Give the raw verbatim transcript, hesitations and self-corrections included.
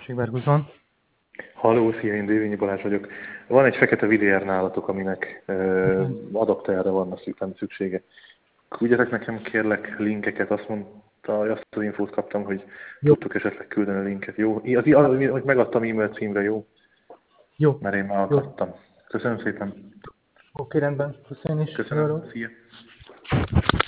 Berguzon. Halló, szia, én Dévényi Balázs vagyok. Van egy fekete vé er nálatok, aminek uh, adapterre van a szüksége. Küldjetek nekem kérlek linkeket, azt mondta, azt az infót kaptam, hogy jó. Tudtok esetleg küldeni a linket, jó? Az, az, hogy megadtam e-mail címre, jó? Jó. Mert én már akadtam. Köszönöm szépen. Oké, rendben. Köszönöm is. Köszönöm. Szia.